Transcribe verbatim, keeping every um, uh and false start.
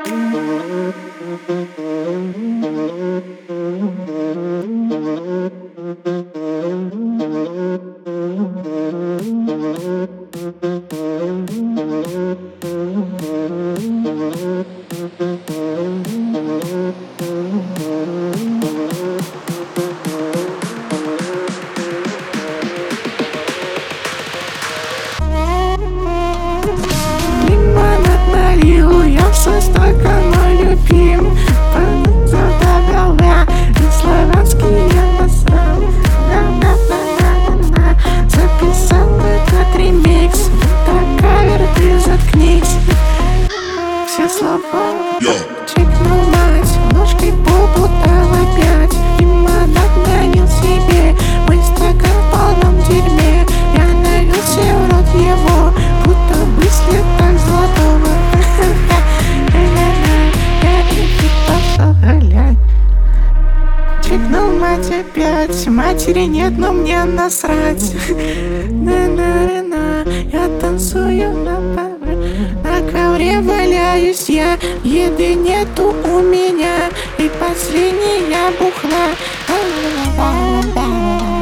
Налью я со стакана любим, задавила и славянский я насрал. Записал этот ремикс, так кавер, ты заткнись. Все слова чекнул мать, ложкой попутал опять. Лимонад налил себе, мой стакан в полном дерьме. Я налил себе в рот его, будто бы след так золотого. Чекнул мать опять, матери нет, но мне насрать. На-на-на, я танцую на паве, на ковре валяюсь я, еды нету у меня, и последняя бухла.